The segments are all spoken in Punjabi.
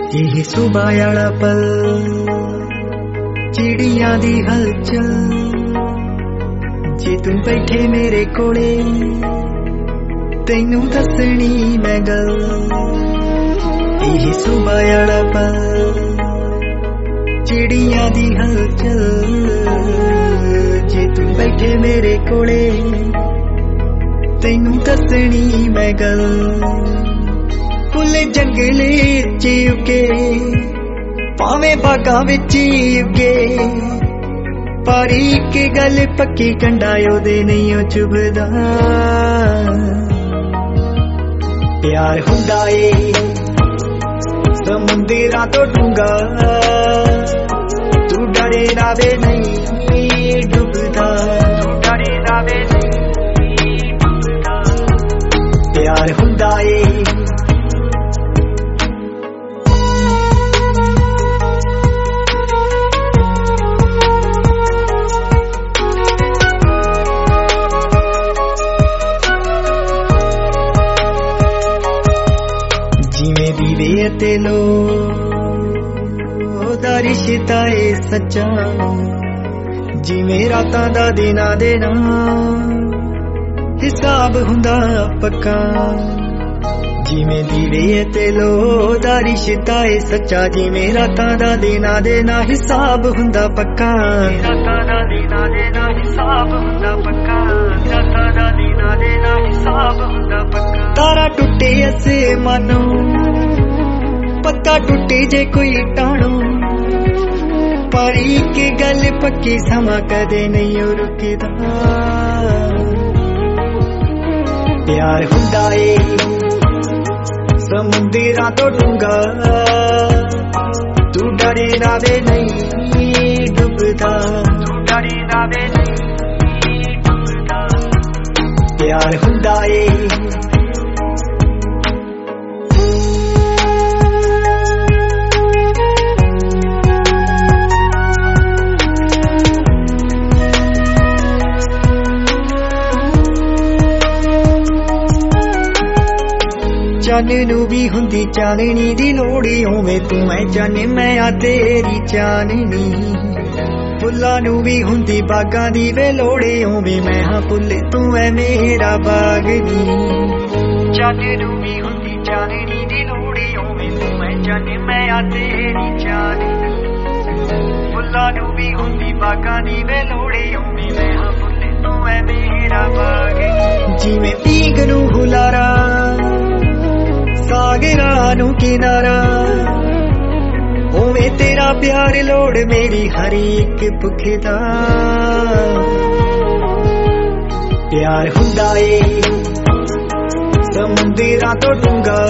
ਇਹ ਸੁਬਾ ਵਾਲਾ ਪਲ ਚਿੜੀਆਂ ਦੀ ਹਲਚਲ ਜੇ ਤੂੰ ਬੈਠੇ ਮੇਰੇ ਕੋਲੇ ਤੈਨੂੰ ਦੱਸਣੀ ਮੈਂ ਗੱਲ। ਇਹ ਸੁਬਾ ਵਾਲਾ ਪਲ ਚਿੜੀਆਂ ਦੀ ਹਲਚਲ ਜੇ ਤੂੰ ਬੈਠੇ ਮੇਰੇ ਕੋਲੇ ਤੈਨੂੰ ਦੱਸਣੀ ਮੈਂ ਗੱਲ। ਫੁੱਲ ਜੰਗਲੇ ਚ ਉੱਗੇ ਭਾਵੇਂ ਬਾਗਾਂ ਵਿੱਚ ਉੱਗੇ ਪਰ ਇੱਕ ਗੱਲ ਪੱਕੀ ਕੰਡਾ ਉਹਦੇ ਨਹੀਂ ਉਹ ਚੁਭਦਾ। ਪਿਆਰ ਹੁੰਦਾ ਏ ਸਮੁੰਦਰਾਂ ਤੋਂ ਡੂੰਘਾ ਤੂੰ ਡਰੇ ਨਾ ਵੇ ਨਹੀਂ ਡੁੱਬਦਾ। ਤੂੰ ਡਰੇ ਨਾ ਵੇ ਨਹੀਂ ਡੁੱਬਦਾ। ਪਿਆਰ ਹੁੰਦਾ ਏ ਜਿਵੇਂ ਦੀਵੇ ਤੇ ਲੋ ਦਾ ਰਿਸ਼ਤਾ ਏ ਸੱਚਾ ਜਿਵੇਂ ਰਾਤਾਂ ਦਾ ਦਿਨਾਂ ਦੇ ਨਾਲ ਹਿਸਾਬ ਹੁੰਦਾ ਪੱਕਾ। ਜਿਵੇਂ ਦੀਵੇ ਤੇ ਲੋ ਦਾ ਰਿਸ਼ਤਾ ਏ ਸੱਚਾ ਜਿਵੇਂ ਰਾਤਾਂ ਦਾ ਦਿਨਾਂ ਦੇ ਨਾਲ ਹਿਸਾਬ ਹੁੰਦਾ ਪੱਕਾ। ਰਾਤਾਂ ਦਾ ਦਿਨਾਂ ਦੇ ਨਾਲ ਹਿਸਾਬ ਹੁੰਦਾ ਪੱਕਾ। ਰਾਤਾਂ ਦਾ ਦਿਨਾਂ ਦੇ ਨਾਲ ਹਿਸਾਬ ਹੁੰਦਾ ਪੱਕਾ। ਤਾਰਾ ਟੁੱਟੇ ਅਸਮਾਨੋਂ ਪੱਕਾ ਟੁੱਟੇ ਜੇ ਕੋਈ ਟਾਣੋ ਪਰ ਇੱਕ ਗੱਲ ਪੱਕੀ ਸਮਾਂ ਕਦੇ ਨਹੀਂ ਉਹ ਰੁਕਦਾ। ਪਿਆਰ ਹੁੰਦਾ ਏ ਸਮੁੰਦਰਾਂ ਤੋਂ ਡੂੰਘਾ ਤੂੰ ਡਰੇ ਨਾ ਵੇ ਨਹੀਂ ਡੁੱਬਦਾ। ਤੂੰ ਡਰੇ ਨਾ ਵੇ ਨਹੀਂ ਡੁੱਬਦਾ। ਪਿਆਰ ਹੁੰਦਾ ਏ ਚੰਨ ਨੂੰ ਵੀ ਹੁੰਦੀ ਚਾਨਣੀ ਦੀ ਲੋੜ ਉਵੇਂ ਤੂੰ ਮੈਂ ਚੰਨ ਮੈਂ ਆ ਤੇਰੀ ਚਾਨਣੀ। ਫੁੱਲਾਂ ਨੂੰ ਵੀ ਹੁੰਦੀ ਬਾਗਾਂ ਦੀ ਵੇ ਲੋੜ ਉਵੇਂ ਮੈਂ ਹਾਂ ਫੁੱਲ ਤੂੰ ਐ ਮੇਰਾ ਬਾਗਨੀ। ਚੰਨ ਨੂੰ ਵੀ ਹੁੰਦੀ ਚਾਨਣੀ ਦੀ ਲੋੜ ਉਵੇਂ ਤੂੰ ਮੈਂ ਚੰਨ ਮੈਂ ਆ ਤੇਰੀ ਚਾਨਣੀ। ਫੁੱਲਾਂ ਨੂੰ ਵੀ ਹੁੰਦੀ ਬਾਗਾਂ ਦੀ ਵੇ ਲੋੜ ਉਵੇਂ ਮੈਂ ਹਾਂ ਫੁੱਲ ਤੂੰ ਐ ਮੇਰਾ ਬਾਗਨੀ। ਜਿਵੇਂ ਪੀਂਘ ਨੂੰ ਹੁਲਾਰਾ ਸਾਗਰਾਂ ਨੂੰ ਕਿਨਾਰਾ ਉਵੇਂ ਤੇਰਾ ਪਿਆਰ ਲੋੜ ਮੇਰੀ ਹਰ ਇੱਕ ਭੁੱਖ ਦਾ। ਪਿਆਰ ਹੁੰਦਾ ਏ ਸਮੁੰਦਰਾਂ ਤੋਂ ਡੂੰਘਾ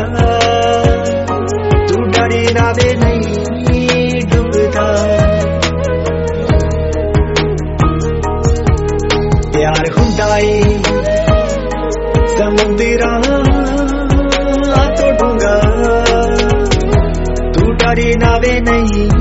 ਤੂੰ ਡਰੇ ਨਾ ਵੇ ਨਹੀਂ ਡੁੱਬਦਾ। ਪਿਆਰ ਹੁੰਦਾ ਏ ਸਮੁੰਦਰਾਂ ਤੋਂ ਡੂੰਘਾ ਤੂੰ ਡਰੇ ਨਾ ਵੇ ਨਹੀਂ